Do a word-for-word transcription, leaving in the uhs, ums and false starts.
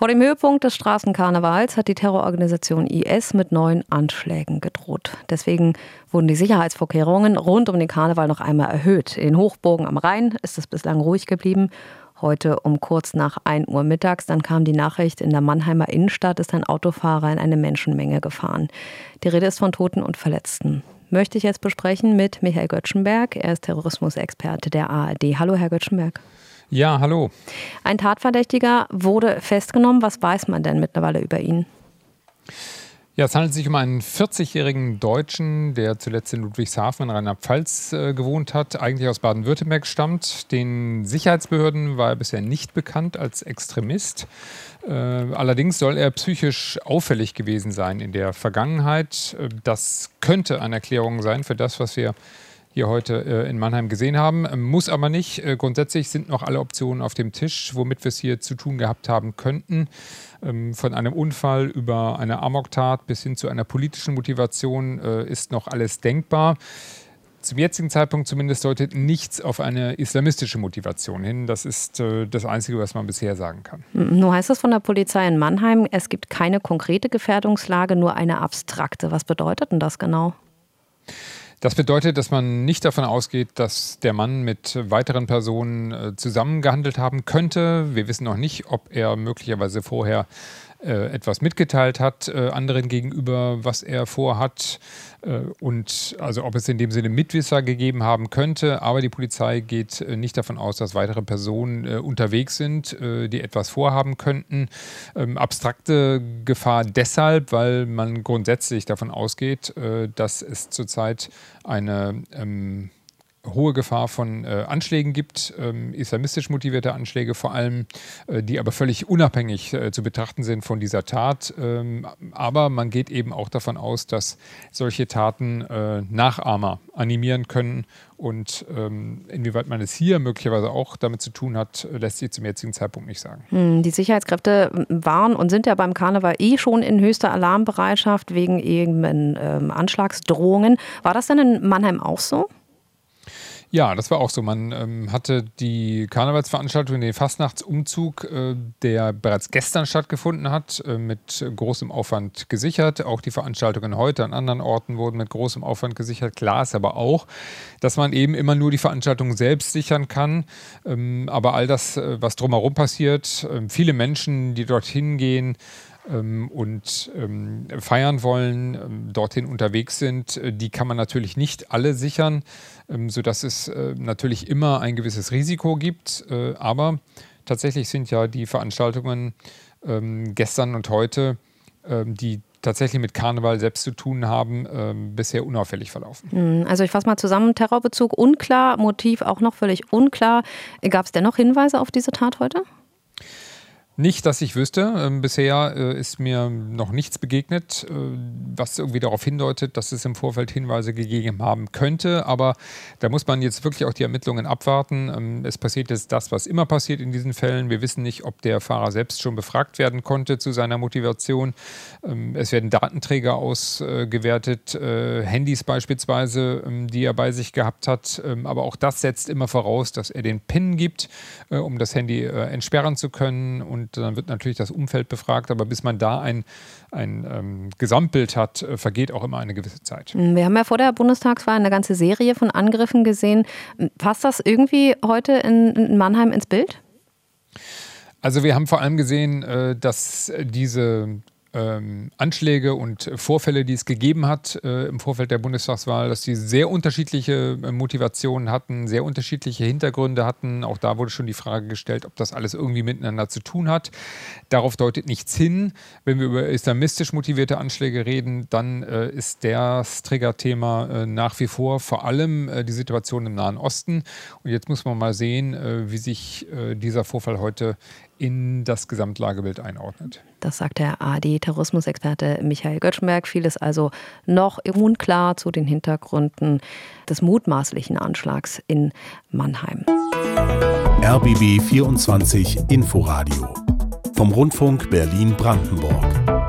Vor dem Höhepunkt des Straßenkarnevals hat die Terrororganisation I S mit neuen Anschlägen gedroht. Deswegen wurden die Sicherheitsvorkehrungen rund um den Karneval noch einmal erhöht. In Hochburgen am Rhein ist es bislang ruhig geblieben. Heute um kurz nach ein Uhr mittags, dann kam die Nachricht, in der Mannheimer Innenstadt ist ein Autofahrer in eine Menschenmenge gefahren. Die Rede ist von Toten und Verletzten. Möchte ich jetzt besprechen mit Michael Göttschenberg. Er ist Terrorismusexperte der A R D. Hallo, Herr Göttschenberg. Ja, hallo. Ein Tatverdächtiger wurde festgenommen. Was weiß man denn mittlerweile über ihn? Ja, es handelt sich um einen vierzigjährigen Deutschen, der zuletzt in Ludwigshafen in Rheinland-Pfalz äh, gewohnt hat, eigentlich aus Baden-Württemberg stammt. Den Sicherheitsbehörden war er bisher nicht bekannt als Extremist. Äh, allerdings soll er psychisch auffällig gewesen sein in der Vergangenheit. Äh, das könnte eine Erklärung sein für das, was wir hier heute äh, in Mannheim gesehen haben. Muss aber nicht. Äh, grundsätzlich sind noch alle Optionen auf dem Tisch, womit wir es hier zu tun gehabt haben könnten. Ähm, von einem Unfall über eine Amoktat bis hin zu einer politischen Motivation äh, ist noch alles denkbar. Zum jetzigen Zeitpunkt zumindest deutet nichts auf eine islamistische Motivation hin. Das ist äh, das Einzige, was man bisher sagen kann. Nun heißt es von der Polizei in Mannheim, es gibt keine konkrete Gefährdungslage, nur eine abstrakte. Was bedeutet denn das genau? Das bedeutet, dass man nicht davon ausgeht, dass der Mann mit weiteren Personen äh, zusammengehandelt haben könnte. Wir wissen noch nicht, ob er möglicherweise vorher äh, etwas mitgeteilt hat, äh, anderen gegenüber, was er vorhat. Äh, und also ob es in dem Sinne Mitwisser gegeben haben könnte. Aber die Polizei geht äh, nicht davon aus, dass weitere Personen äh, unterwegs sind, äh, die etwas vorhaben könnten. Ähm, abstrakte Gefahr deshalb, weil man grundsätzlich davon ausgeht, äh, dass es zurzeit eine ähm, hohe Gefahr von äh, Anschlägen gibt, ähm, islamistisch motivierte Anschläge vor allem, äh, die aber völlig unabhängig äh, zu betrachten sind von dieser Tat. Ähm, aber man geht eben auch davon aus, dass solche Taten äh, Nachahmer animieren können. Und ähm, inwieweit man es hier möglicherweise auch damit zu tun hat, lässt sich zum jetzigen Zeitpunkt nicht sagen. Die Sicherheitskräfte waren und sind ja beim Karneval eh schon in höchster Alarmbereitschaft wegen eben ähm, Anschlagsdrohungen. War das denn in Mannheim auch so? Ja, das war auch so. Man ähm, hatte die Karnevalsveranstaltung, den Fastnachtsumzug, äh, der bereits gestern stattgefunden hat, äh, mit großem Aufwand gesichert. Auch die Veranstaltungen heute an anderen Orten wurden mit großem Aufwand gesichert. Klar ist aber auch, dass man eben immer nur die Veranstaltung selbst sichern kann. Ähm, aber all das, äh, was drumherum passiert, äh, viele Menschen, die dorthin gehen, und ähm, feiern wollen, ähm, dorthin unterwegs sind, äh, die kann man natürlich nicht alle sichern, ähm, sodass es äh, natürlich immer ein gewisses Risiko gibt. Äh, aber tatsächlich sind ja die Veranstaltungen ähm, gestern und heute, ähm, die tatsächlich mit Karneval selbst zu tun haben, ähm, bisher unauffällig verlaufen. Also ich fasse mal zusammen, Terrorbezug unklar, Motiv auch noch völlig unklar. Gab es dennoch Hinweise auf diese Tat heute? Nicht, dass ich wüsste. Ähm, bisher äh, ist mir noch nichts begegnet, äh, was irgendwie darauf hindeutet, dass es im Vorfeld Hinweise gegeben haben könnte. Aber da muss man jetzt wirklich auch die Ermittlungen abwarten. Ähm, es passiert jetzt das, was immer passiert in diesen Fällen. Wir wissen nicht, ob der Fahrer selbst schon befragt werden konnte zu seiner Motivation. Ähm, es werden Datenträger ausgewertet, äh, Handys beispielsweise, ähm, die er bei sich gehabt hat. Ähm, aber auch das setzt immer voraus, dass er den PIN gibt, äh, um das Handy äh, entsperren zu können. Und Und dann wird natürlich das Umfeld befragt. Aber bis man da ein, ein ähm, Gesamtbild hat, äh, vergeht auch immer eine gewisse Zeit. Wir haben ja vor der Bundestagswahl eine ganze Serie von Angriffen gesehen. Passt das irgendwie heute in, in Mannheim ins Bild? Also wir haben vor allem gesehen, äh, dass diese Ähm, Anschläge und Vorfälle, die es gegeben hat äh, im Vorfeld der Bundestagswahl, dass die sehr unterschiedliche äh, Motivationen hatten, sehr unterschiedliche Hintergründe hatten. Auch da wurde schon die Frage gestellt, ob das alles irgendwie miteinander zu tun hat. Darauf deutet nichts hin. Wenn wir über islamistisch motivierte Anschläge reden, dann äh, ist das Triggerthema äh, nach wie vor vor allem äh, die Situation im Nahen Osten. Und jetzt muss man mal sehen, äh, wie sich äh, dieser Vorfall heute in das Gesamtlagebild einordnet. Das sagt der A R D-Terrorismusexperte Michael Göttschenberg. Vieles also noch unklar zu den Hintergründen des mutmaßlichen Anschlags in Mannheim. R B B vierundzwanzig Inforadio vom Rundfunk Berlin-Brandenburg.